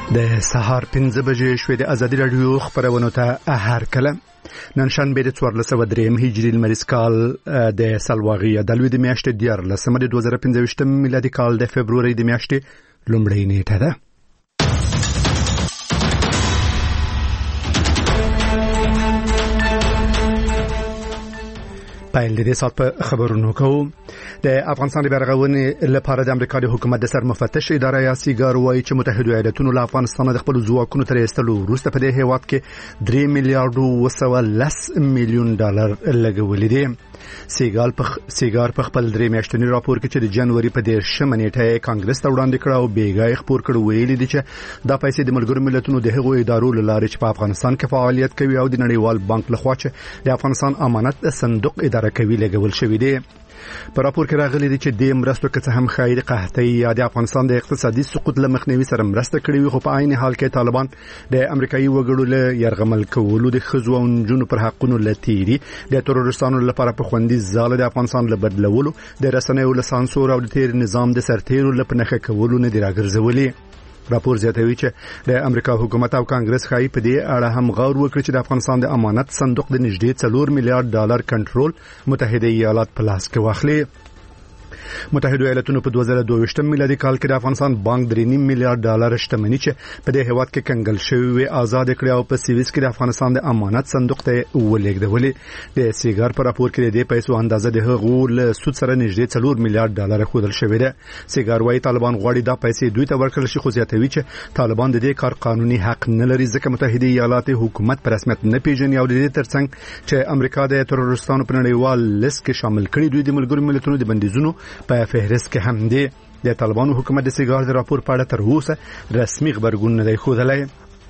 د سهار 5 بجې شوې د ازادي رادیو خبرونه ته هر کله نن شنبه د 1403 هجري لمریز کال د سلواغي د لوی د میاشتې 14 د 2015 میلادي کال د فبروري د میاشتې لومړۍ نیټه ده. پایل دې سات په خبرونو کوو. د افغانستان لپاره لپاره د امریکا د حکومت د سرمفتش اداره یا سیګار وایي چې متحده ایالاتونو له افغانستان د خپل ځواکونو تر ایستلو وروسته په دې هیواد کې 3 میلیارډ و 110 میلیون ډالر لګولې دي. سیګار په خپل 3 میاشتنی راپور کې چې د جنوري په 10 نیټه کانګرس ته وړاندې کړ او بیګای خبر کړ ویلي دي چې دا پیسې د ملګرو ملتونو د هغو ادارو لاره چې په افغانستان کې فعالیت کوي او د نړیوال بانک لخوا چې د افغانستان امانت صندوق اداره کوي لګول شوی دی. په راپور کې راغلي دي چې د مرستو کڅ هم خیر قحطي یا د افغانستان د اقتصادي سقوط لمخنیوي سره مرسته کړې وي، خو په عین حال کې طالبان د امریکایي وګړو له يرغمل کولو د خزو او نجونو پر حقونو لتيري د تروریستانو لپاره په خوندي ځاله د افغانستان له بدلولو د رسنیو له سانسور او د تیر نظام د سرتیرو لپاره کولو نه دی راګرځولي. راپور زیاتوي چې د امریکا حکومت او کانګرس خای په دې اړه هم غور وکړي چې د افغانستان د امانت صندوق د نږدې 4 میلیارډ ډالر کنټرول متحده ایالات په لاس کې واخلي. متحده ایالاتونو په 2022 میلادي کال کې د افغانستان بانک 3 میلیارډ ډالر شتمنۍ چې په دې هیواد کې کنګل شوی آزاد کړی او په سیویس کې د افغانستان د امانت صندوق ته ولېږدولې. د سیګار په راپور کې د پیسو اندازه د هغو له سود سره نږدې 4 میلیارډ ډالر خودل شوی دی. سیګار وايي طالبان غواړي دا پیسې دوی ته ورکړل شي، خو زیاتوي چې طالبان د دې کار قانوني حق نه لري ځکه متحده ایالات حکومت په رسمیت نه پیژني او د دې ترڅنګ چې امریکا د تروریستانو په نړیوال لیست کې شامل کړي دوی د ملګرو ملتونو د بندیزونو په فهرست کې هم دي. د طالبانو حکومت د سیګار د راپور په اړه تر اوسه رسمي خبرګون نه دی ښودلی.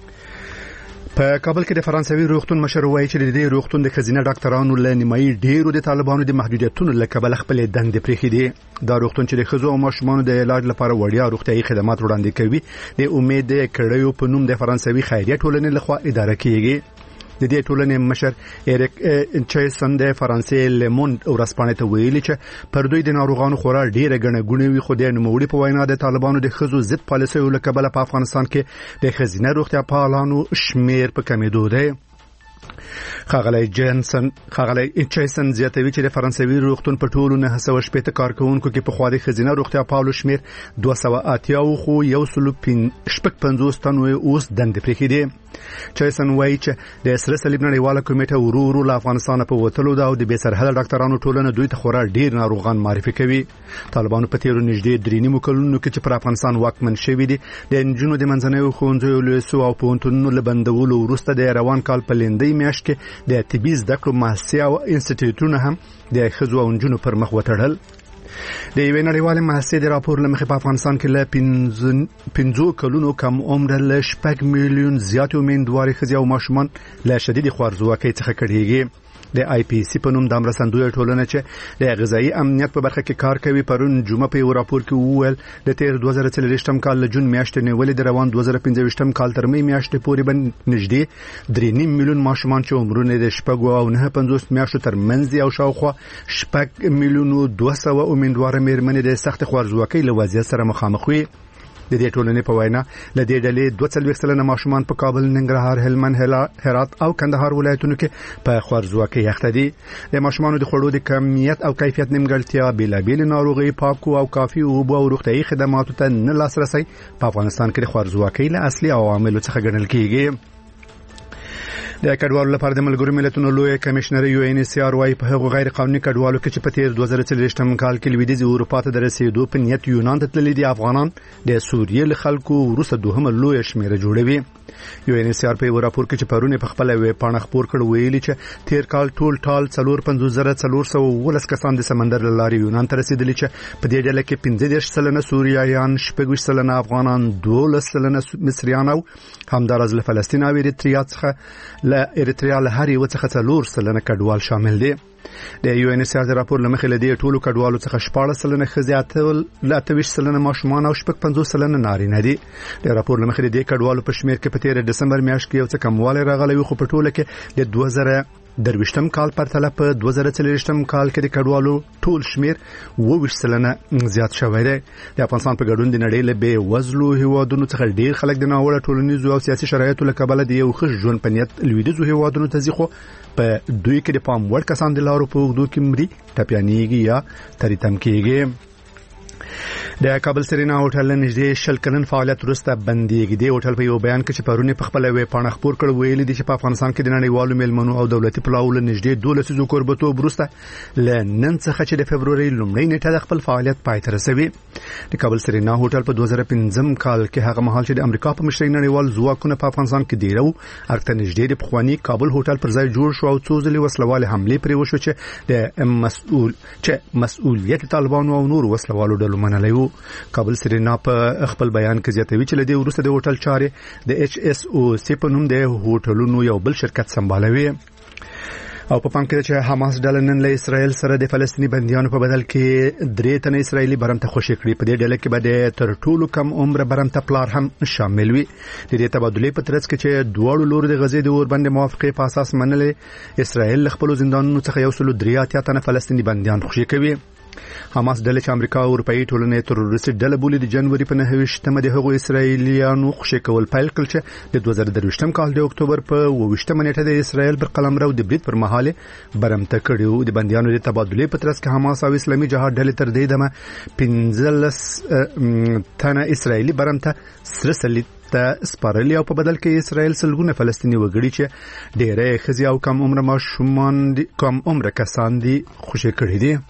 په کابل کې د فرانسوي روغتون مشر وایي چې د دې روغتون د خزینه ډاکټرانو له نیمایي ډیرو د طالبانو د محدودیتونو له کبله خپل دندې پرېښې دي. دا روغتون چې د ښځو او ماشومانو د علاج لپاره وړیا روغتیايي خدمات وړاندې کوي د امید کړیو په نوم د فرانسوي خیریه ټولنې لخوا اداره کیږي. د دې ټولنې مشر ایریک چایسن د فرانسې لموند ورځپاڼې ته ویلي چې پر دوی د ناروغانو خورا ډیره ګڼه ګونې وي، خو د نوموړي په وینا د طالبانو د ښځو ضد پالیسیو له کبله په افغانستان کې د ښځینه روغتیا پالانو شمیر په کمېدو دی. خاغلی چایسن زیاتوي چې د فرانسوي روغتون په ټولو 980 کارکونکو کې په خوا د ښځینه روغتیا پالو شمیر 280 خو 150 تنو اوس دندې پرېښې دي. چایسن وایي چې د سره صلیب نړیواله کمیټه ورو له افغانستان په وتلو دا او د بې سرحده ډاکټرانو ټولنه دوی ته خورا ډیر ناروغان معرفي کوي. طالبانو په تیرو نږدې 3 کلونو کې چې پر افغانستان واکمن شوی دي د نجونو د منځنیو ښوونځیو لیسو او پوهنتونونو له بندولو وروسته د روان کال په لیندۍ میاشت کې د طبي زده کړو مؤسسې او انسټیټیوټونه هم د ښځو او نجونو پر مخ وتړل. د یوې نړیوالې مؤسسې د راپور له مخې په افغانستان کې له 15 کلونو کم عمر له 6 میلیون زیات امیندوارې ښځې او ماشومان له شدید خوارځواکۍ څخه کړېږي. د آی پی سی په نوم د مرستندویه ټولنه چې د غذایی امنیت په برخه کې کار کوي پرون جمعه په یو راپور کې وویل د تیر 2023 کال له جون میاشتې نیولې د روان 2025 کال تر می میاشتې پورې نږدې 3 میلیون ماشومان چې عمرونه د 6 او 9 میاشتو تر منځ دي او شاوخوا 6 میلیون و 200 امیندواره مېرمنې د سخت خوارځواکۍ له وضعیت سره مخامخ وي. د دې ټولنې په وینا له دې ډلې 42% ماشومان په کابل، ننګرهار، هلمند، هرات او کندهار ولایتونو کې په خوارځواکۍ اخته دي. د ماشومانو د خوړو د کمیت او کیفیت نیمګړتیا، بیلابېل ناروغي، پاکو او کافي اوبو او روغتیايي خدماتو ته نه لاسرسي په افغانستان کې د خوارځواکۍ له اصلي عواملو څخه ګڼل کېږي. د کډوالو لپاره د ملګرو ملتونو لوی کمشنر یو ان سی آر وايي په هغو غیر قانوني کډوالو کې چې په تیر 2023 کال کې لویدیځ اروپا ته د رسیدو په نیت یونان ته تللي دي افغانان د سوریې له خلکو وروسته دوهمه لوی شمیره جوړوي. یو ان سی آر په یو راپور کې چې پرونه په خپل ویب پاڼه خبر کړ ویلي چې تیر کال ټال 45412 کسان د سمندر له لارې یونان ته رسیدلي چې په دې ډله کې 15% سوریایان، 16% افغانان، 12% مصریان او همدارز له فلسطین او اریتریا څخه له اریتریا له هر یو څخه 4% کډوال شامل دي. د یو ان سی آر راپور لمخې لدی ټولو کډوالو څخه 14% ښځې، 28% ماشومان او 50% نارینه دي. د راپور لمخې لدی کډوالو په شمیر کې په تیر دسمبر میاشت کې یو څه کموالی راغلی خو په ټوله کې د 2023م کال پرتله په 2023م کال کې د کډوالو ټول شمیر 22% زیات شوی دی. د افغانستان په ګډون د نړۍ له بې وزلو هیوادونو څخه ډیر خلک د ناوړه ټولنیزو او سیاسي شرایطو له کبله د یو ښه ژوند په نیت لویدیځو هیوادونو ته ځي، خو په دوی کې د پام وړ کسان د لارو په اوږدو کې مري، ټپیانېږي یا تریتم کېږي. د کابل سرینا هوټل نږدې 20 کلن فعالیت وروسته بنديږي. د هوټل په یو بیان کې چې پرونه په خپل وی پاڼه خبر کړ ویلي دي چې په افغانستان کې د نړیوالو میلمنو او دولتي پلاو له نږدې 12 کوربتو وروسته ل نن څخه چې د فبرवरी لومړۍ نیټه د خپل فعالیت پای ته رسوي. د کابل سرینا هوټل په 2015 کال کې هغه مهال چې د امریکا په مشرۍ نړیوال ځواکونه په افغانستان کې دیرو ارته نږدې د پخوانی کابل هوټل پر ځای جوړ شو او څو ځلې وسلواله حمله پرې وشو چې د مسؤلیت طالبانو او نور وسلوالو ډلو منلې وو. کابل سرینا په خپل بیان کې زیاتوي چې لدی وروسته د هوټل چارې د HSOC په نوم د هوټلونو یو بل شرکت سمبالوي. او په پام کې چې حماس ډله نن له اسرائیل سره د فلسطینی بنديانو په بدل کې 3 تنه اسرایلی برمته خوشی کړی. په دې ډله کې به د تر ټولو کم عمر برمته پلار هم شامل وي. د دې تبادلې په ترڅ کې چې دوه لور د غزې د اوربند موافقه په اساس منلې اسرائیل خپل زندانونو څخه یو سلو 3 تنه فلسطینی بنديان خوشی کوي. حماس ډله چې امریکا او اروپאי ټولنې تروریستي ډله بولي د جنوري په 9مه د هغو اسرایلیانو خوشی کول پیل کړ چې د 2023م کال د اکتوبر په 28مه نیټه د اسرائیل پر قلمرو د برید پر مهال برمته کړیو. د بنديانو د تبادلې په ترڅ کې حماس او اسلامي جهاد ډلې تر دې دمه 15 تنه اسرایلی برمته سره سلیت ته سپارلی او په بدل کې اسرائیل سلګونه فلسطینی وګړي چې ډېرې خزي او کم عمر ماشومان دي کم عمر کسان دي خوشی کړي دي.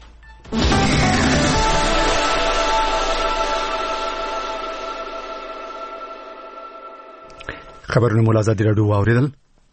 خبرونه مولا ازادي راډیو واوریدل.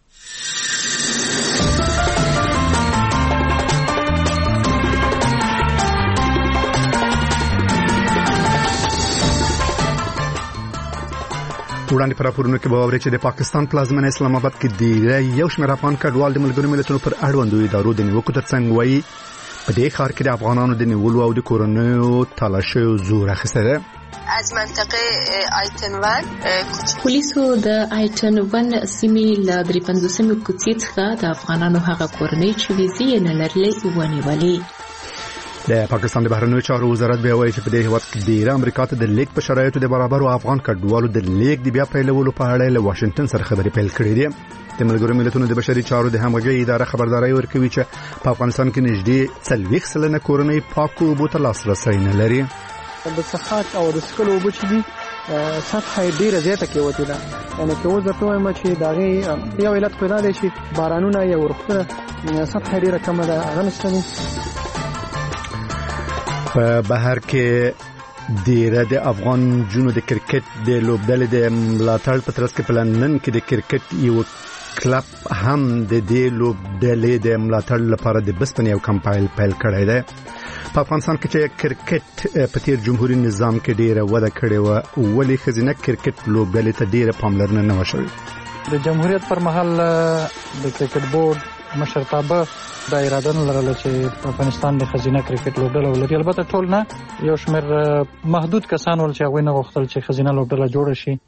وړاندې پر راپورونو کې به اورئ چې د پاکستان پلازمینه اسلام آباد کې د یو شمېر افغان کډوال د ملګرو ملتونو پر اړوندو ادارو د نیوکو ترڅنګ وایي په دې ښار کې د افغانانو د نیولو او د کورونو تالاشیو زور اخیسته ده. از منطقه آیتن ون پولیسو د آیتن ون سیمې له 350 کوڅې څخه د افغانانو هغه کورنۍ چې ویزې نه لرلې ونیولې. د پاکستان د بهرنیو چارو وزارت به وایي چې په دې هیواد کې ډیر امریکا ته د لیک په شرایطو د برابرو افغان کډوالو د لیک د بیا پیلولو په اړه له واشنگټن سره خبرې پیل کړې دي. د ملګرو ملتونو د بشري چارو د همغږي اداره خبرداري ورکوي چې په افغانستان کې نږدې 40 سلنه کورنۍ پاکو اوبو ته لاسرسی نه لري. د څښاک او د څښلو اوبو چې دي سطح ډیره زیاته کې وته ده، یعنی که وځه ته وایم چې داغه یو علت پیدا دی چې بارانونه یا ورښتونه سطح ډیره کمه ده هغه نشته. په بهر کې د افغان جنو د کرکټ د لوبډلې د ملاتړ په ترڅ کې په لندن کې د کرکټ یو کلب هم د دې لوبډلې د ملاتړ لپاره د بسپنې یو کمپاین پیل کړی دی. په افغانستان کې چې کرکټ په تیر جمهوریت نظام کې ډیره وده کړې و، ولې خزینه کرکټ لوبډلې ته ډیره پاملرنه نه وشوي؟ د جمهوریت پر مهال د کرکټ بورډ مشرتابه دا اراده نه لرله چې په افغانستان د خزینه کرکټ لوبډله ولري. البته ټول نه، یو شمېر محدود کسان ول چې هغوی نه غوښتل چې خزینه لوبډله جوړه شي.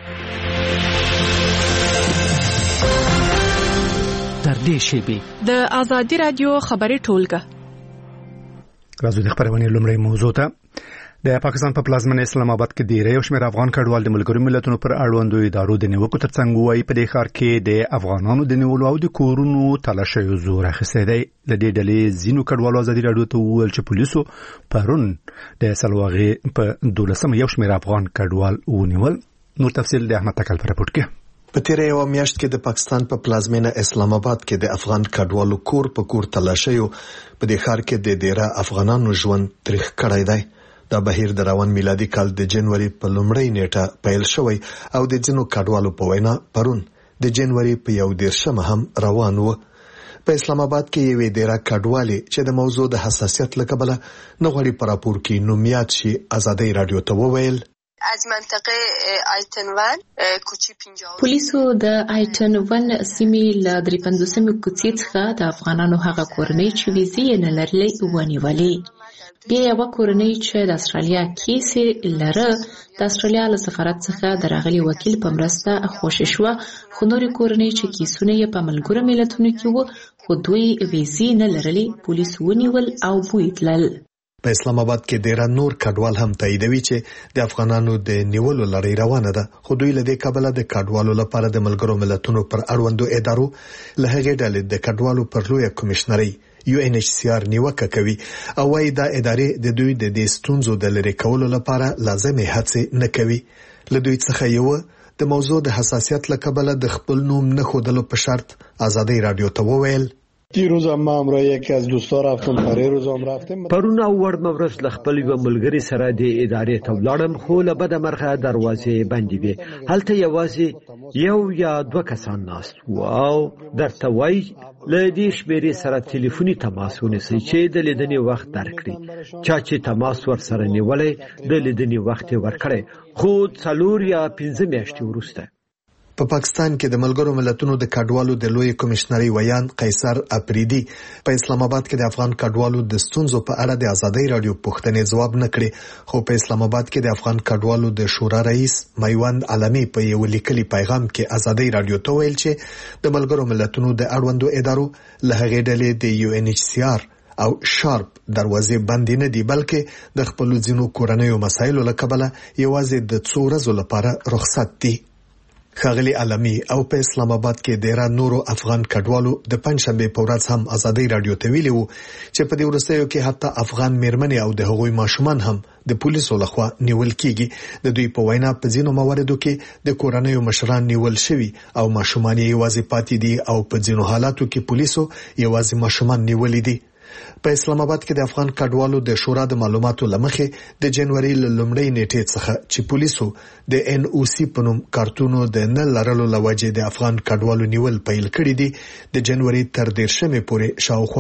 تر دې شیبې د ازادي رادیو خبري ټولګه راځو د خبرونې لومړی موضوع ته. د پاکستان په پلازمینه اسلام آباد کې ډیری یو شمېر افغان کډوال د ملګرو ملتونو پر اړوندو ادارو د نیوکو ترڅنګ وایي په دې ښار کې د افغانانو د نیولو او د کورونو تالاشیو زور اخیستی دی. د دې ډلې ځینو کډوالو ازادي راډیو ته وویل چې پولیسو پرون د سلواغې په 12 یو شمېر افغان کډوال ونیول. نور تفصیل د احمد تکل پر رپورټ کې. په تیر یو میاشت کې د پاکستان په پلازمینه اسلام آباد کې د افغان کډوالو کور په کور تلاشیو په دې ښار کې د ډیره افغانانو ژوند تاریخ کړی دی. دا بهیر د روان میلادي کال د جنوري په لومړۍ نیټه پیل شوی او د ځینو کډوالو په وینا پرون د جنوري په 11 هم روان و. په اسلام آباد کې یو ډیره کډوالي چې د موضوع د حساسیت لکبله نه غواړي پر راپور کې نومیات شي ازادي رادیو ته وویل. از منطقه آیتن ون کوچی 50 پولیسو د آیتن ون سیمې له 350 کوڅې څخه د افغانانو هغه کورنۍ چې ویزې نه لرلې ونیولې. بیا یو کورنۍ چې د استرالیا کیسې لره د استرالیا له سفارت څخه د راغلي وکیل په مرسته خوشی شوه، خو نورې کورنۍ چې کیسونه یې په ملګرو ملتونو کې وو خو دوی ویزې نه لرلې، پولیس ونیول او بوی تلل. په اسلام آباد کې ډیر نور کډوال هم تاییدوي چې د افغانانو د نیولو لړۍ روانه ده، خو دوی له دې کبله د کډوالو لپاره د ملګرو ملتونو پر اړوندو ادارو له هغې ډلې د کډوالو پر لویه کمیشنرۍ UNHCR نیوکه کوي او وايي دا ادارې د دوی د دې ستونزو د لرې کولو لپاره لازمي هڅې نه کوي. له دوی څخه یو د موضوع د حساسیت له کبله د خپل نوم نه ښودلو په شرط آزادۍ رادیو ته وویل دیروز ما همراه یکی از دوستا رفتم، پریروز هم رفتم. پرون او ورځ مورس ل خپل یو ملګری سره د ادارې ته ولاړم، خو له بده مرغه دروازې بندې وې. هلته یوازې یو یا دوه کسان ناست وو او درته وایي له دې شمیرې سره ټلیفوني تماس ونیسئ چې د لیدنې وخت درکړي. چا چې تماس ورسره نیولی د لیدنې وخت یې ورکړی، خو 4 یا 5 میاشتې وروسته. په پاکستان کې د ملګرو ملتونو د کډوالو د لوی کمیشنرۍ ویان قیصر اپریدي په اسلام آباد کې د افغان کډوالو د ستونزو په اړه د آزادۍ رادیو پوښتنې ځواب نه کړي، خو په اسلام آباد کې د افغان کډوالو د شورا رئیس میوند علمي په یو لیکلي پیغام کې آزادۍ رادیو ته ویل چې د ملګرو ملتونو د اړوندو ادارو له هغې ډلې د UNHCR او شارپ دروازې بندې نه دي، بلکې د خپل ځینو کورنیو مسایلو له کبله یوازې د 2 ورځو لپاره رخصت دي. ښاغلي علمي او په اسلام آباد کې ډیر نورو افغان کډوالو د پنځشنبه په ورځ هم آزادۍ رادیو ته ویلي وو چې په دې وروستیو کې حتی افغان میرمنې او د هغوی ماشومان هم د پولیسو لخوا نیول کیږي. د دوی په وینا په ځینو مواردو کې د کورنیو مشران نیول شوي او ماشومان یوازې پاتې دي او په ځینو حالاتو کې پولیسو یوازې ماشومان نیولي دي. په اسلام آباد کې د افغان کډوالو د شورا د معلوماتو لمخې د جنوري لومړۍ نیټې څخه چې پولیسو د NOC په نوم کارتونو د نه لرلو لوجې د افغان کډوالو نیول پیل کړی دي، د جنوري تر 13 پورې شاوخوا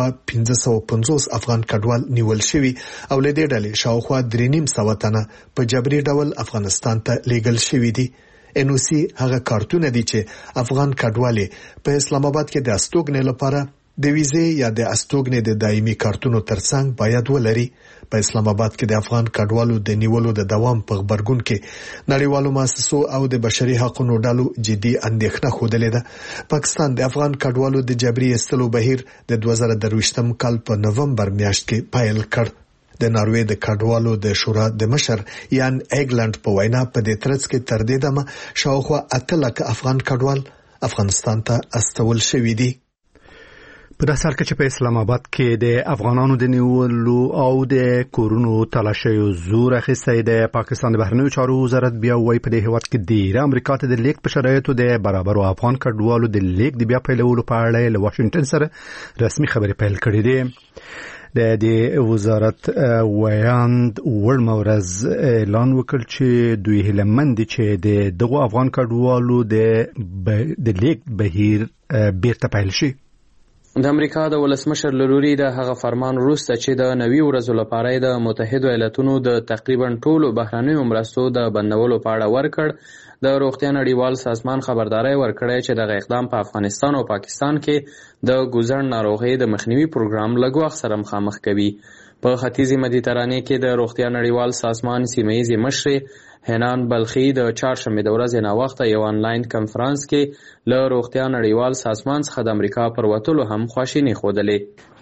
1550 افغان کډوال نیول شوي او له دې ډلې شاوخوا 3.5 تنه په جبري ډول افغانستان ته لیږل شوي دي. NOC هغه کارتونه دي چې افغان کډوالې په اسلام آباد کې د استوګنې لپاره د ویزې یا د استوګنې د دایمي کارتونو ترڅنګ باید ولري. په اسلام آباد کې د افغان کډوالو د نیولو د دوام په خبرګون کې نړیوالو مؤسسو او د بشري حقوقو ډلو جدي اندېښنه خوده ده. پاکستان د افغان کډوالو د جبري ایستلو بهیر د 2023 کال په نومبر میاشت کې پیل کړ. د ناروې د کډوالو د شورا د مشر یان ایګلند په وینا په دې ترڅ کې تر دې دمه شاوخوا 8 لک افغان کډوال افغانستان ته استول شوي دي. په داسې حال کې چې په اسلام آباد کې د افغانانو د نیولو او د کورونو تلاشیو زور اخیستی د پاکستان د بهرنیو چارو وزارت بیا وایي په دې هیواد کې د امریکا ته د لیک په شرایطو د برابرو افغان کډوالو د لیک د بیا پیلولو په اړه له واشنگټن سره رسمي خبرې پیل کړې دي. د دې وزارت ویاند ورمه ورځ اعلان وکړ چې دوی هیلهمند دي چې دغه افغان کډوالو د لیک بهیر بیرته پیل شي. د امریکا د ولسمشر لوري د هغه فرمان وروسته چې د 90 ورځو لپاره د متحده ایالاتونو د تقریبا ټولو بهرنیو مرستو د بندولو په اړه ورکړ، د روغتیا نړیوال سازمان خبرداري ورکړی چې دغه اقدام په افغانستان او پاکستان کې د ګوزن ناروغي د مخنیوي پروګرام لګوخ سره مخامخ کوي. په ختیځي مدیترانې کې د روغتیا نړیوال سازمان سیمه‌ایزې مشر هنان بلخی د چهارشنبه د ورځې نه وخت یو آنلاین کنفرانس کې له روغتیا نړیوال سازمان څخه د امریکا پر وتلو هم خواشیني ښودلې.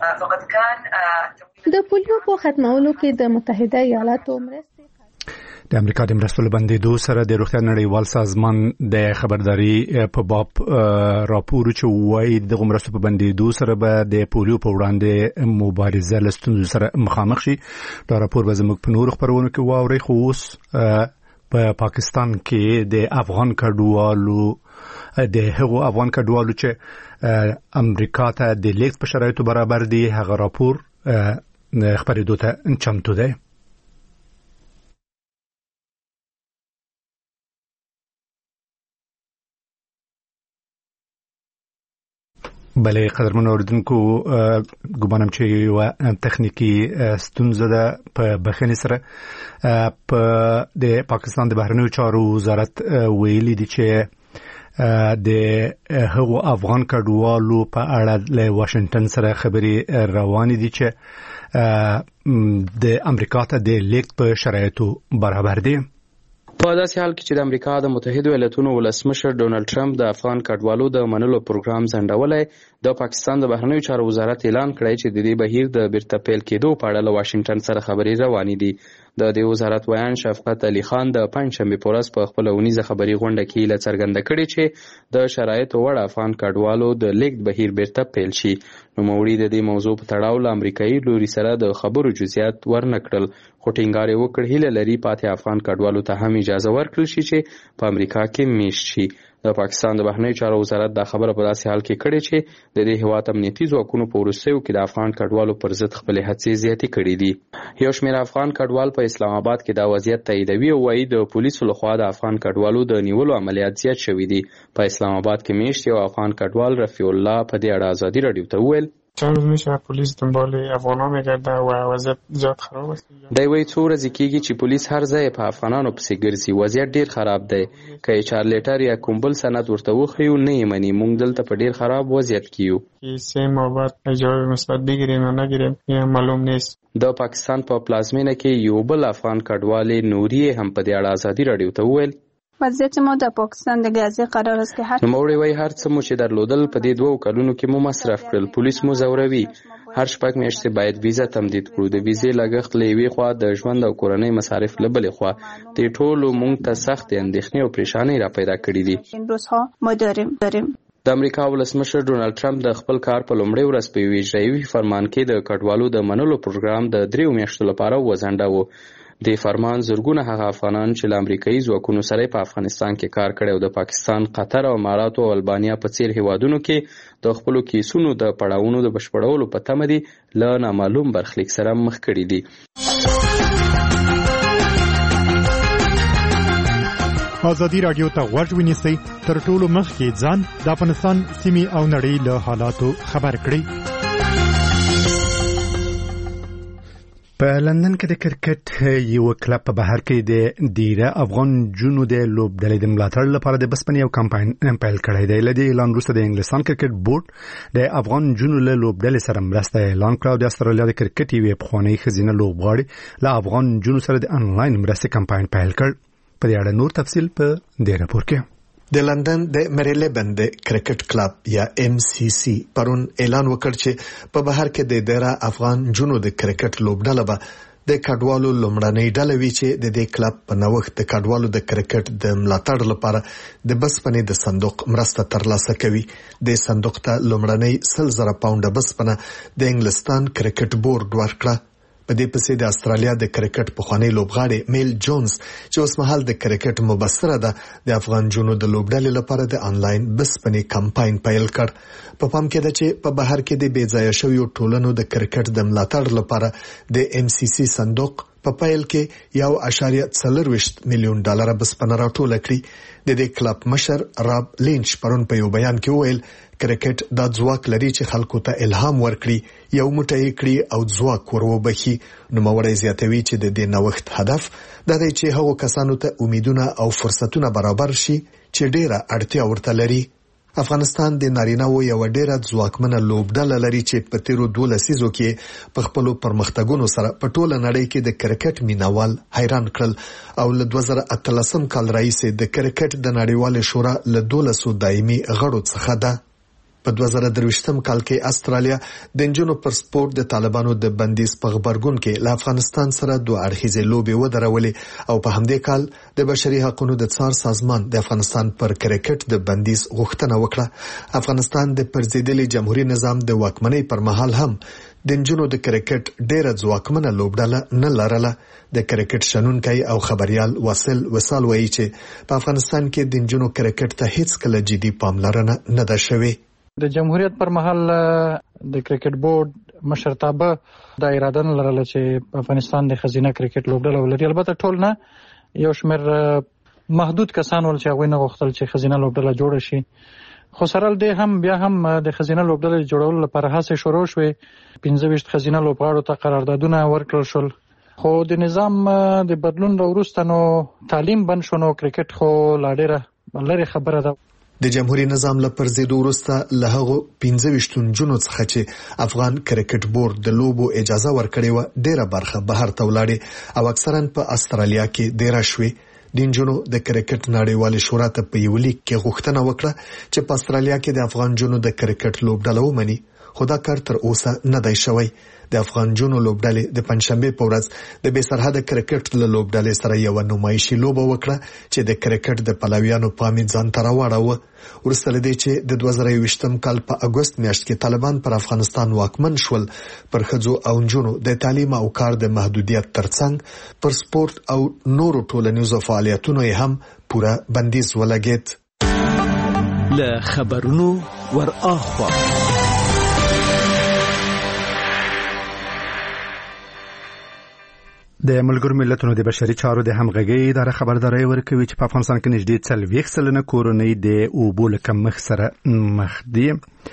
د پولیو په ختمولو کې د متحده ایالاتو مرستې د امریکا د مرستو بندیدو سره د روغتیا نړیوال سازمان د خبرداري په باب راپور چې وایي د مرستو په بندیدو سره به د پولیو په وړاندې مبارزه له ستونزو سره مخامخ شي. دا راپور به زموږ په نورو خبرونو کې واورئ. خو اوس په پاکستان کې د افغان کډوالو چې امریکا ته د لیک په شرایطو برابر دي هغه راپور خبرېدو ته چمتو دی. بله قدرمن اوریدونکو ګومانم چې یو تخنیکی ستونزه ده په بخښنې سره په د پاکستان د بهرنیو چارو وزارت ویلي دي چې د هغو افغان کډوالو په اړه له واشنگټن سره خبري روانې دي چې د امریکا ته د لیک په شرایطو برابر دي. په داسې حال کې چې د امریکا د متحده ایالاتونو ولسمشر ډونالد ټرمپ د افغان کډوالو د منلو پروګرام ځنډولی، د پاکستان د بهرنیو چارو وزارت اعلان کړی چې د دې بهیر د بیرته پیل کېدو په اړه له واشنګټن سره خبرې روانې دي. د دې وزارت ویان شفقت علي خان د پنجشنبې په ورځ په خپله اونیزه خبري غونډه کې هیله څرګنده کړې چې د شرایطو وړ افغان کډوالو د لیږد بهیر بیرته پیل شي. نوموړي د دې موضوع په تړاو له امریکایي لوري سره د خبرو جزئیات ورنه کړل، خو ټینګار یې وکړ هیله لري پاتې افغان کډوالو ته هم اجازه ورکړل شي چې په امریکا کې میشت شي. د پاکستان د بهرنیو چارو وزارت دا خبره په داسې حال کې کړې چې د دې هیواد امنیتي ځواکونو په وروستیو کې د افغان کډوالو پر ضد خپلې هڅې زیاتې کړې دي. یو شمېر افغان کډوال په اسلام آباد کې دا وضعیت تاییدوي او وایي د پولیسو لخوا د افغان کډوالو د نیولو عملیات زیات شوي دي. په اسلام آباد کې میشت یو افغان کډوال رفیع الله په دې اړه ازادي راډیو ته وویل چند روز میشه پلیس دنبال افغانان میگرده و وضعیت زیاد خراب است. دی وایي څو ورځې کېږي چې پولیس هر ځای په افغانانو پسې ګرځي، وضعیت ډیر خراب دی. که یې چارلیټر یا کوم بل سند ورته وښیو نه یې مني. موږ دلته په ډیر خراب وضعیت کې یو. 3 ماه بعد جواب مثبت بگیریم یا نگیریم یا معلوم نیست. د پاکستان په پلازمینه کې یو بل افغان کډوال نوري هم په دې اړه ازادي راډیو ته وویل وضعیت ما در پاکستان دیگه از این قرار است که هر نوموړي وایي هر څه مو چې درلودل په دې 2 کلونو کې مو مصرف کړل. پولیس مو ځوروي. هر شپږ میاشتې باید ویزه تمدید کړو. د ویزې لګښت له یوې خوا، د ژوند او کورنۍ مصارف له بلې خوا. دې ټولو موږ ته سختې اندېښنې او پریشانۍ را پیدا کړي دي. د امریکا ولسمشر ډونالد ټرمپ د خپل کار په لومړۍ ورځ په یوه اجرایوي فرمان کې د کډوالو د منلو پروګرام د 3 میاشتو لپاره وځنډاوه. د فرمان زرګونه هغه افغانان چې له امریکایي ځواکونو سره په افغانستان کې کار کړی او د پاکستان، قطر او اماراتو او البانیا په څیر هیوادونو کې د خپلو کیسونو د پړاوونو د بشپړولو په تمه دي له نامعلوم برخلیک سره مخ کړي دي. ازادي راډیو ته غوږ ونیسئ، تر ټولو مخکې ځان د افغانستان سیمې او نړۍ له حالاتو خبر کړئ. په لندن کې د کرکټ یو کلب په بهر کې د ډیره افغان جنو د لوبډلې د ملاتړ لپاره د بسپنې یو کمپاین پیل کړی دی. له دې اعلان وروسته د انګلستان کرکټ بورډ د افغان جنو له لوبډلې سره مرسته اعلان کړه او د استرالیا د کرکټ یوې پخوانۍ ښځینه لوبغاړې له افغان جنو سره د انلاین مرستې کمپاین پیل کړ. په دې اړه نور تفصیل په دې راپور کې. د لندن د مریلیبن د کرکټ کلب یا MCC پرون اعلان وکړ چې په بهر کې د ډیره افغان جنو د کرکټ لوبډله به د کډوالو لومړنۍ ډله وی چې د دې کلب په نوښت د کډوالو د کرکټ د ملاتړ لپاره د بسپنې د صندوق مرسته ترلاسه کوي. د صندوق ته لومړنۍ 100,000 پاونډه بسپنه د انګلستان کرکټ بورډ ورکړه. په دې پسې د استرالیا د کرکټ پخوانی لوبغاړي میل جونز چې اوس مهال د کرکټ مبصره ده د افغان جنو د لوبډلې لپاره د انلاین بسپنې کمپاین پیل کړ. په پام کې ده چې په بهر کې د بیځایه شویو ټولنو د کرکټ د ملاتړ لپاره د MCC صندوق په پیل کې 1.40 میلیون ډالر بسپنه راټوله کړې. د دې کلب مشر راب لینچ پرون په یو بیان کې وویل کرکټ دا ځواک لري چې خلکو ته الهام ورکړي، یو موټی کړي او ځواک وروبخي. نوموړی زیاتوي چې د دې نوښت هدف دا دی چې هغو کسانو ته امیدونه او فرصتونه برابر شي چې ډیره اړتیا ورته لري. افغانستان د نارینه و یو ډیره ځواکمنه لوبډله لري چې په تیرو 2 لسیزو کې په خپل پرمختګونو سره په ټوله نړۍ کې د کرکټ مینوال حیران کړل او له 2013 کال راهیسې د کرکټ د نړیوال شورا له 12 دایمي غړو څخه ده. په 2023 کال کې استرالیا د انجونو پر سپورت د طالبانو د بندیز په خبرګون کې له افغانستان سره 2 اړخیزې لوبې ودرولې او په همدې کال د بشري حقوقو د څار سازمان د افغانستان پر کرکټ د بندیز غوښتنه وکړه. افغانستان د پرځېدلي جمهوریت نظام د واکمنۍ پر مهال هم د انجونو د کرکټ ډیره ځواکمنه لوبډله نه لرله. د کرکټ شنونکي او خبريال واصل وصال وایي چې په افغانستان کې د انجونو کرکټ ته هیڅ کله جدي پاملرنه نه ده شوې. د جمهوریت پر مهال د کرکټ بورډ مشرتابه د اراده لرله چې افغانستان د خزینه کرکټ لوبډله ولري. البته ټول نه، یو شمېر محدود کسان ول چې هغوی نه غوښتل چې خزینه لوبډله جوړه شي. خو سره دې هم بیا هم د خزینه لوبډلې جوړولو لپاره هڅې شروع شوې. 15 خزینه لوبغاړو ته قراردادونه ورکړل شول. خو د نظام د بدلون وروسته نو تعلیم بند شو، نو کرکټ خو لا ډېره لرې خبره ده. د جمهوریت نظام لپاره زیدو وروسته له هغه 15 جنونو څخه چې افغان کرکټ بورډ د لوبو اجازه ورکړې و ډیره برخه بهر ته ولاړې او اکثرا په استرالیا کې ډیره شوې. د جنونو د کرکټ نړیوال شورا ته په یو لیک کې غوښتنه وکړه چې په استرالیا کې د افغان جنونو د کرکټ لوبډله ومني، خو دا کار تر اوسه نه دی شوی. د افغان جنونو لوبډلې د پنځشنبه په ورځ د بې سرحده کرکټ له لوبډلې سره یو نمایشي لوبه وکړه چې د کرکټ د پلویانو پام ځان ته راوړاوه. ورسته لدې چې د 2020 کال په اگست میاشت کې طالبان پر افغانستان واکمن شول، پر ښځو او نجونو د تعلیم او کار د محدودیت ترڅنګ پر سپورت او نورو ټولنیزو فعالیتونو هم پوره بندیز ولګېد. له خبرونو ور اخوا د ملګرو ملتونو د بشري چارو د همغږي اداره خبرداري ورکوي چې په افغانستان کې نږدې 40 سلنه کورنۍ د اوبو له کمښت سره مخ دي.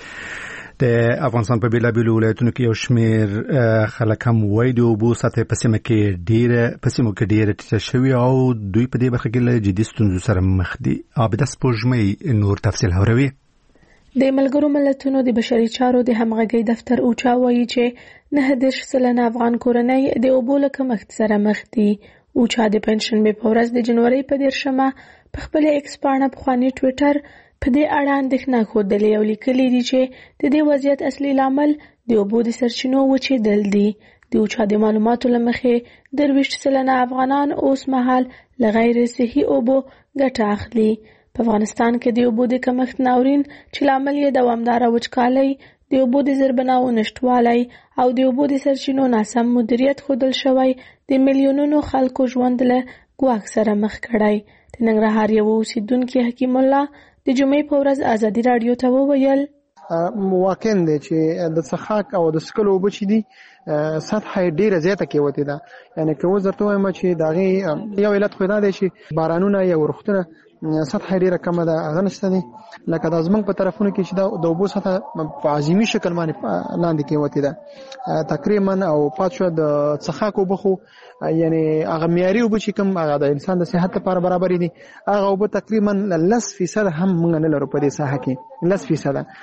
د افغانستان په بیلابیلو ولایتونو کې یو شمېر خلک هم وایي د اوبو سطح په سیمو کې ډېره ټیټه شوې او دوی په دې برخه کې له جدي ستونزو سره مخ دي. عابده سپوږمۍ نور تفصیل هوروي. د ملګرو ملتونو د بشري چارو د همغږي دفتر اوچا وایي چې 9 سلنه افغان کورنۍ د اوبو له کمښت سره مخ دي. اوچا د پنځشنبه په ورځ د جنوري په 10مه په خپل ایکس پاڼه پخوانی ټویټر په دې اړه اندېښنه ښودلې او لیکلي دي چې د دې وضعیت اصلي لامل د اوبو د سرچینو وچېدل دي. د اوچا د معلوماتو له مخې 23 سلنه افغانان اوس مهال له غیر صحي اوبو ګټه اخلي. په افغانستان کې د اوبو د کمښت ناورین چې لامل یې دوامداره وچکالۍ، د اوبو د زیربناو نشټوالی او د اوبو د سرچینو ناسم مدیریت ښودل شوی د میلیونونو خلکو ژوند له ګواښ سره مخ کړی. د ننګرهار یو اوسیدونکي حکیم الله د جمعې په ورځ ازادي راډیو ته وویل واقعا دی چې د څښاک او د څښلو اوبه چې دي سطح ډیره زیاته کېوتې ده. یعنې که اوس درته وایم چې د هغې یو علت خو دا دی چې بارانونه یا ورښتونه سطح ډیره کمه ده، هغه نشته دي. لکه د زمونږ په طرفونو کې چې د اوبو سطح په عظیمي شکل باندې لاندې کېوتې ده. تقریبا او پات شو د څښاک اوبه خو یعنې هغه معیاري اوبه چې کوم هغه د انسان د صحت لپاره برابر دي، هغه اوبه تقریبا 10% هم موږ نه لرو په دې ساحه کې 10%.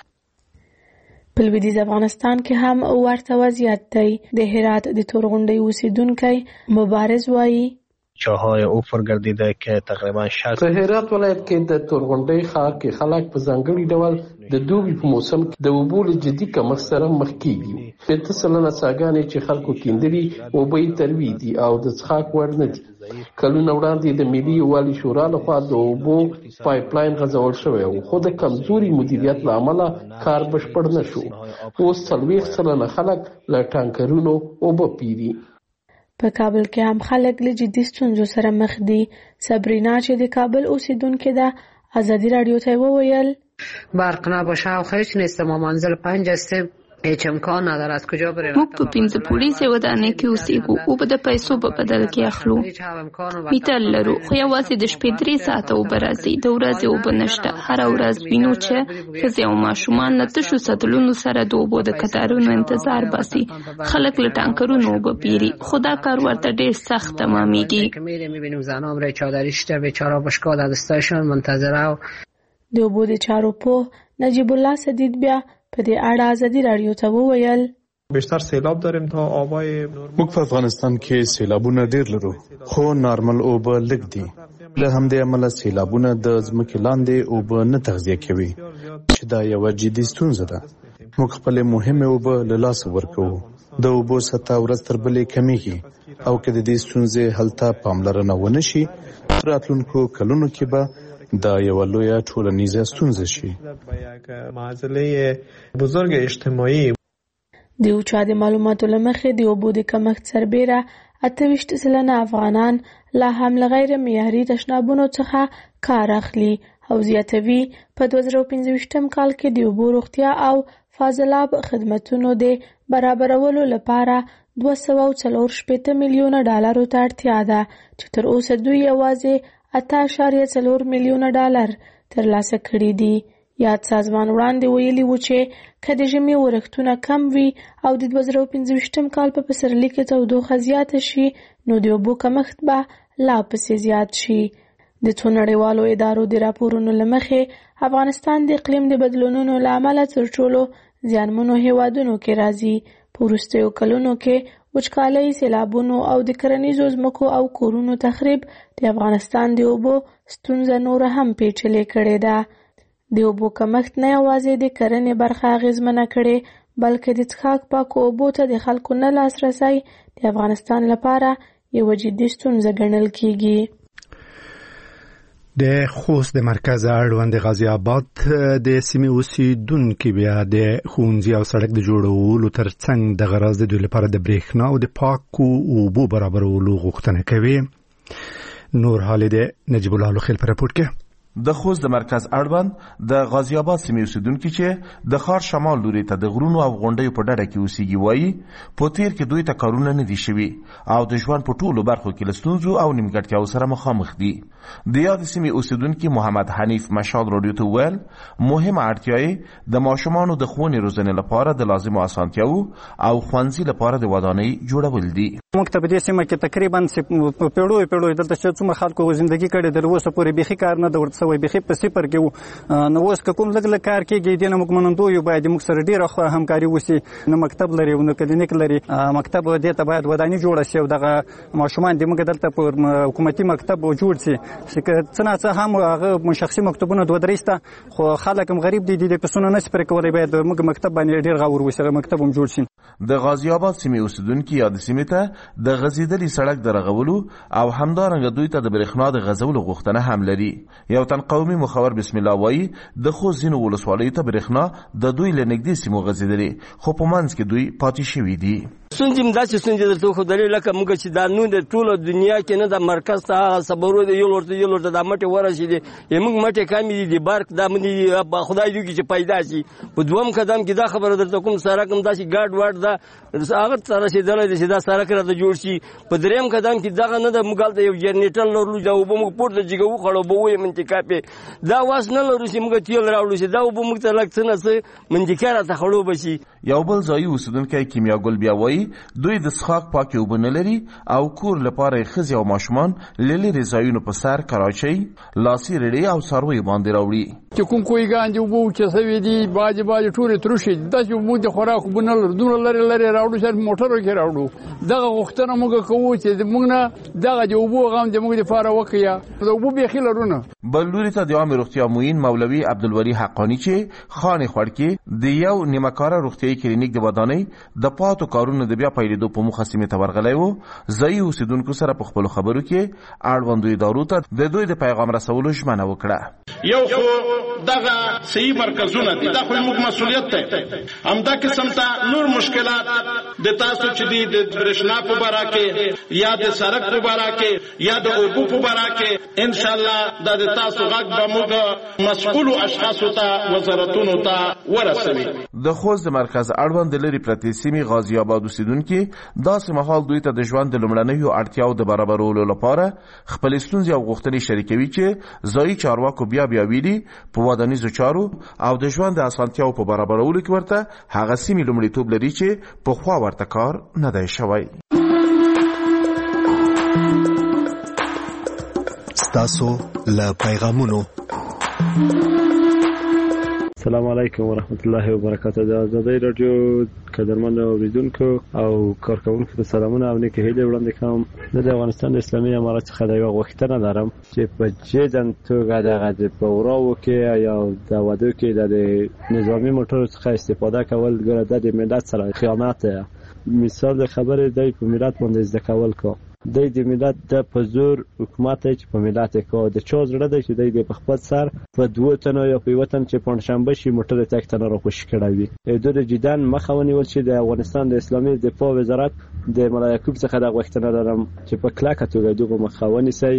په لویدیځ افغانستان کې هم ورته وضعیت دی. د هرات د تورغونډۍ اوسیدونکی مبارز وایي چاهای او پرگردیده که تقریبا 60 په هرات ولایت کې د تورغونډۍ ښار کې خلک په ځانګړي ډول د دوبي په موسم کې د اوبو له جدي کمښت سره مخ کېږي. 8 سلنه څاګانې چې خلکو کیندلي اوبه یې تروي دي او د څښاک وړ نه دي. کلونه وړاندې د ملي یووالي شورا لخوا د اوبو پایپ لاین غځول شوی و، خو د کمزوري مدیریت له امله کار بشپړ نه شو. اوس 40 سلنه خلک له ټانکرونو اوبه پیري. په کابل کې هم خلک له جدي ستونزو سره مخ دي. صبرینا چې د کابل اوسیدونکې ده ازادي راډیو ته وویل برق نباشه و خیلی نیست، ما منزل 5 هستیم، هیچ امکان نداره از کجا بریم. موږ په 15 پولیسې ودانۍ کې اوسېږو او به د پیسو په بدل کې اخلو. میټر لرو خو یوازې د شپې 3 ساعته اوبه راځي، د ورځې اوبه نشته. هره ورځ وینو چې ښځې او ماشومان له تشو سطلونو سره د اوبو د کتارونو انتظار باسي. خلک له ټانکرونو اوبه پیري، خو دا کار ورته ډېر سخت تمامیږي. میبینیم زنها برای چادری شده بیچاره بشکا در دستایشان منتظره. د اوبو د چارو په نجیب الله سدید بیا په دې اړه ازادي راډیو ته وویل بیشتر سیلاب داریم تا آبای موږ په افغانستان کې سیلابونه ډېر لرو، خو نارمل اوبه لږ دي. له همدې امله سیلابونه د ځمکې لاندې اوبه نه تغذیه کوي چې دا یوه جدي ستونزه ده. موږ خپلې مهمې اوبه له لاسه ورکوو. د اوبو سطح ورځ تر بلې کمیږي او که د دې ستونزې حل ته پاملرنه ونه شي، راتلونکو کلونو کې به دا یوه لویه ټولنیزه ستونزه شي. معضله بزرگ اجتماعي. د اوچا د معلوماتو له مخې د اوبو د کمښت سربیره 28 سلنه افغانان لا هم له غیر معیاري تشنابونو څخه کار اخلي او زیاتوي. په 2015 کال کې د اوبو روغتیا او فاضلاب خدمتونو د برابرولو لپاره 240 میلیونه ډالرو ته اړتیا ده چې تر اوسه دوی یوازې 8.4 میلیونه ډالر ترلاسه کړي دي. یاد سازمان وړاندې ویلي و چې که د ژمي ورښتونه کم وي او د 2015 کال په پسرلي کې تودوخه زیاته شي، نو د اوبو کمښت به لا پسې زیات شي. د څو نړیوالو ادارو د راپورونو له مخې افغانستان د اقلیم د بدلونونو له امله تر ټولو زیانمنو هیوادونو کې راځي. په وروستیو کلونو کې وچکالۍ، سیلابونو او د کرنیزو ځمکو او کورونو تخریب د افغانستان د اوبو ستونزه نوره هم پیچلې کړې ده. د اوبو کمښت نه یوازې د کرنې برخه اغېزمنه کړې، بلکې د څښاک پاکو اوبو ته د خلکو نه لاسرسی د افغانستان لپاره یوه جدي ستونزه ګڼل کیږي. د خوست د مرکز اړوند غازی آباد د سیمې اوسیدونکو بیا د ښوونځي او سړک د جوړولو ترڅنګ د غرض د دوی لپاره د برېښنا او د پاکو اوبو برابرولو غوښتنه کوي. نور حال د نجیب الله لوخیل په راپور کې. د خوست د مرکز اړوند د غازی آباد سیمې اوسیدونکو چې د ښار شمال لوري ته د غرونو او غونډیو په ډډه کې اوسېږي وایي په تیر کې دوی ته کارونه نه دي شوي او د ژوند په ټولو برخو کې له ستونزو او نیمګړتیاوو سره مخامخ دي. د یاد سیمې اوسیدونکو محمد حنیف مشال رادیو ته وویل مهمه اړتیا یې د ماشومانو د ښوونې روزنې لپاره د لازمو اسانتیاوو او ښوونځي لپاره د ودانۍ جوړول دي. موږ ته په دې سیمه کې تقریبا په پیړیو دلته چې څومره خلکو ژوندګي کړې د اوسه پورې بیخي کار نه د ورته سوی بیخي په صفر کې وو. نو اوس که کوم لږ کار کېږي دې نه موږ منندوی یو، باید موږ سره ډېره همکاري وشي. نو مکتب لري نو کلینیک لري، مکتب دې ته باید ودانۍ جوړه شي او دغه ماشومان دې موږ دلته په حکومتي مکتب جوړ شي. څه نه څه هم هغه شخصي مکتبونه دوه درې شته، خو خلک هم غریب دي، د پسونه نشي پرې کولی. باید موږ مکتب باندې ډېر غور وشي، مکتب هم جوړ شي. د غازی آباد سیمې اوسیدونکو یا د سیمې ته د غځېدلي سړک د رغولو او همدارنګه دوی ته د برېښنا د غځولو غوښتنه هم لري. یو تن قومي مخور بسم الله وایي د خوست ځینو ولسوالیو ته برېښنا د دوی له نږدې سیمو غځېدلې، خو په منځ کې دوی پاتې شوي دي. ستونزې هم داسې ستونزې درته وښودلې لکه موږ چې دا نو د ټوله دنیا کې نه د مرکز ته هغه صبرو د یو ورته دا مټې ورسېدې، موږ مټې کمې دي، د بارک دا خدای دې وکړي چې پیدا شي. په دویم قدم کې دا خبره درته کوم سړک هم داسې ګاډ واډ ده هغه ته رسېدلی دی چې دا سړک راته جوړ شي. په درېیم قدم کې دغه نه ده، موږ هلته یو جنریټر لرلو، دا اوبه موږ پورته جګه وخوړو، اوبه ویې منطقه پې دا واس نه لرو چې موږ تیل راوړو چې دا اوبه موږ ته لږ څه نه څه منطقه راته خړوبه شي. یو بل ځایي اوسیدونکی کیمیا ګل بیا وایي دوی د څښاک پاکې اوبه نه لري او کور لپاره یې ښځې او ماشومان له لرې ځایونو په سر کراچۍ، لاسي رېړې او څارویو باندې راوړي. چې کوم کوهیګان دي اوبه وچسوي دي، باجې ټولې تروشي دي، داسې موږ د خوراک اوبه نه لرو، دومره لرې راوړو چې موټرو کې راوړو. دغه غوښتنه موږ کوو چې موږ نه دغه د اوبو غم د موږ دپاره وکړي، د اوبو بیخي لرو نه. بل لوري ته د عامې روغتیا معین مولوي عبدالولي حقانی چې خانې خوړ کې د یو نیمه کاره روغتیایي کلینیک د ودانۍ د پاتو کارونو د بیا پیلېدو په موخه سیمې ته ورغلی و، ځایي اوسیدونکو سره په خپلو خبرو کې اړوندو ادارو ته د دوی د پیغام رسولو ژمنه وکړه. یو خو دغه صحیح مرکزونه دي، دا خو موږ مسؤلیت دی. همدا قسم ته نور مشکلات د تاسو چې دي د برېښنا په باره کې یا د سړک په باره کې یا د اوبو په باره کې انشاءالله دا د تاسو غږ به موږ مسؤلو اشخاصو ته وزارتونو ته ورسوي. د خوست د مرکز اړوند د لرې پرتې سیمې غازی آباد اوسیدونکي داسې مهال دوی ته د ژوند د لومړنیو اړتیاو د برابرولو لپاره خپلې ستونزې او غوښتنې شریکوي چې ځایي چارواکو بیا ویلي په ودانیزو چارو او د ژوند د اسانتیاو په برابرولو کې ورته هغه سیمې لومړیتوب لري چې پخوا ورته کار نه دی شوی. ستاسو له پیغامونو. السلام علیکم ورحمت الله وبرکاته. د آزادۍ رادیو قدرمنو اوریدونکو او کارکوونکو ته سلامونه او نیکې هیلې وړاندې کوم. زه د افغانستان د اسلامي امارت څخه د یوه غوښتنه لرم چې په جدي توګه دغه د پوراو کې یا د ودو کې د نظامي موټرو څخه استفاده کول ګوره د ملت سره خیانت دی. مثال د خبرې دی په ملت باندې زده کول کو د ملت د په زور حکومت چې په ملت کو د چا زړه دی چې د په خپل سر په دوه تنو یا په وطن چې پنځشنبه شي موټر تک تنه را خوشی کړوي. د جدان مخاوني ول چې د افغانستان د اسلامي دفاع وزارت د ملایکوب څخه د غوښتنه لرم چې په کلاکه توګه دغه مخاوني سي.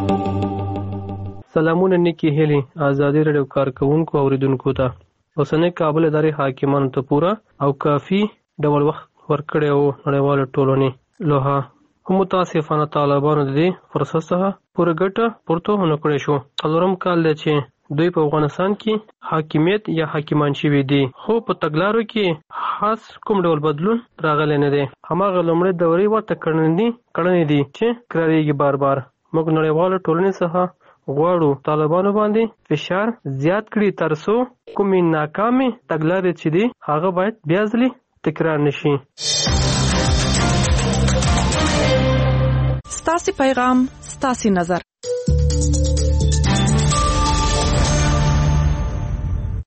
سلامونه نیکی هلی آزادی رادیو کارکوونکو اوریدونکو ته. اوسنۍ کابل ادارې حاکمانو ته پورا او کافي ډول وخت ورکړی او نړیواله ټولنې لوها متاسفانه طالبانو د دې فرصت څخه پوره ګټه پورته ونه کړې شو. څلورم کال دی چې دوی په افغانستان کې حاکمیت یا حاکمان شوي دي، خو په تګلارو کې خاص کوم ډول بدلون راغلی نه دی. هماغه لومړۍ دورې ورته کړنې دي چې کرارېږي بار بار. موږ نړیواله ټولنې څخه غواړو طالبانو باندې فشار زیات کړي ترڅو کومې ناکامې تګلارې چې دي هغه باید بیا ځلې تکرار نشي. ستاسو پیغام ستاسو نظر